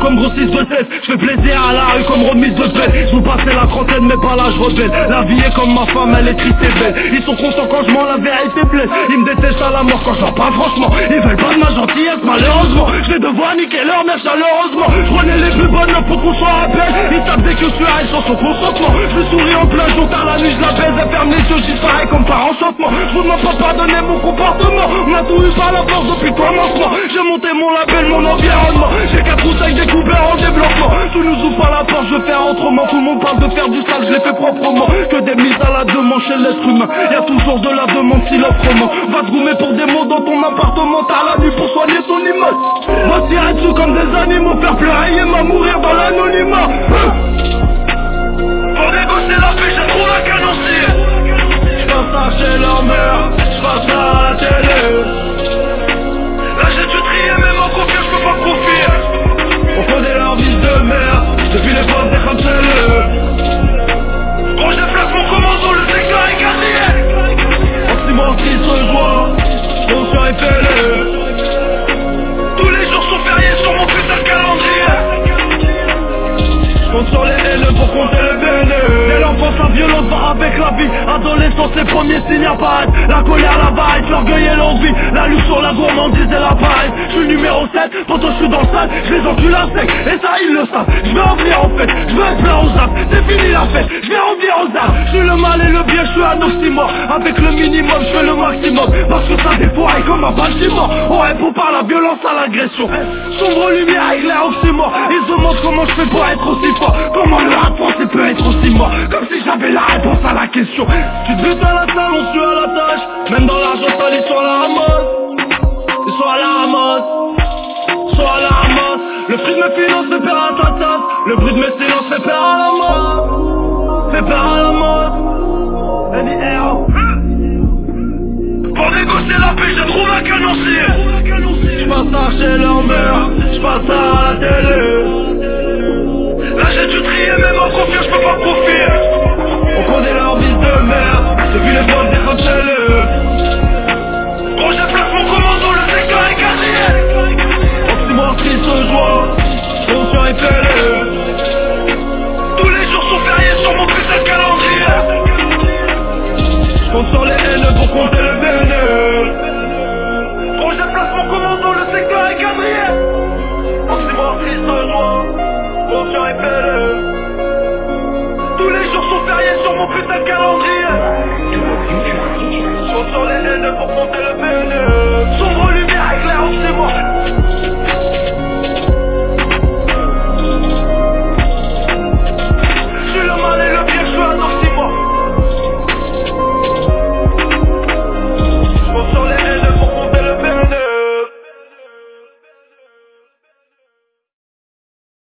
comme grossiste de tête. Je fais plaisir à la rue comme remise de peine. Je vous passais la trentaine mais pas l'âge rebelle. La vie est comme ma femme, elle est triste et belle. Ils sont contents quand je mens, la vérité blesse. Ils me détestent à la mort quand je leur parle franchement. Ils veulent pas de ma gentillesse malheureusement. Je vais devoir niquer leur mère chaleureusement. Je prenais les plus bonnes pour qu'on soit à peine. Ils savent dès que je suis à sans son consentement. Je souris en plein jour, tard la nuit je la baise. Elle ferme les yeux, j'y pareil comme par enchantement. Je vous demande pas pardonner mon comportement. On a tout eu par la force depuis le commencement. J'ai monté mon label, mon environnement. J'ai 4 bouteilles découvertes en développement. Tu nous ouvres pas la porte, je vais faire autrement. Tout le monde parle de faire du sale, je l'ai fait proprement. Que des mises à la demande chez l'être humain. Y'a toujours de la demande si l'offrement. Va te roumer pour des mots dans ton appartement. T'as la nuit pour soigner ton image. Va tirer dessous comme des animaux. Faire pleurer et m'a mourir dans l'anonymat. Pour négocier la paix, j'ai trop la canoncier. J'passe ça chez leur mère, j'passe ça à la télé. Là j'ai dû trier, même en confiance, j'peux pas confier. On connaît leur vie de merde, depuis l'époque des Ramselleux. Quand je déplace mon commando, le secteur est quadrillé. En 6 mois qui se joint, conscient et fêlé. Tous les jours sont fériés sur mon putain de calendrier. Compte sur les haineux pour compter les bénés. Dès l'enfance la violence va avec la vie. Adolescence les premiers signes apparaissent. La colère, la vaille, l'orgueil et l'envie. La lutte sur la gourmandise et la paresse. Je suis numéro 7, pourtant je suis dans le sale. Je les encule à sec, et ça ils le savent. Je vais en venir en fête, je veux être plein aux âmes. C'est fini la fête, je vais en venir aux âmes. Je suis le mal et le bien, je suis un oxymore. Avec le minimum, je fais le maximum. Parce que ça défouraille comme un bâtiment. On répond par la violence à l'agression. Sombre lumière, éclair oxymore. Ils se demandent comment je fais pour être aussi fort. Comment le rap français peut être aussi mort. Comme si j'avais la réponse à la question. Tu te butes à la salle, on suit à la tâche. Même dans l'argent sale, ils sont à la ramasse. Ils sont à la ramasse. Ils sont à la ramasse. Le prix de mes finances fait peur à ta tasse. Le bruit de mes silences fait peur à la mort. Fait peur à la mort. NIR. Pour négocier la paix, j'ai trop la canoncier. J'passe ça chez leur mère, j'passe ça à la télé. Là j'ai dû trier, même en confiance, j'peux pas confier. On connaît leur vie de merde, depuis l'époque des Ramselleux.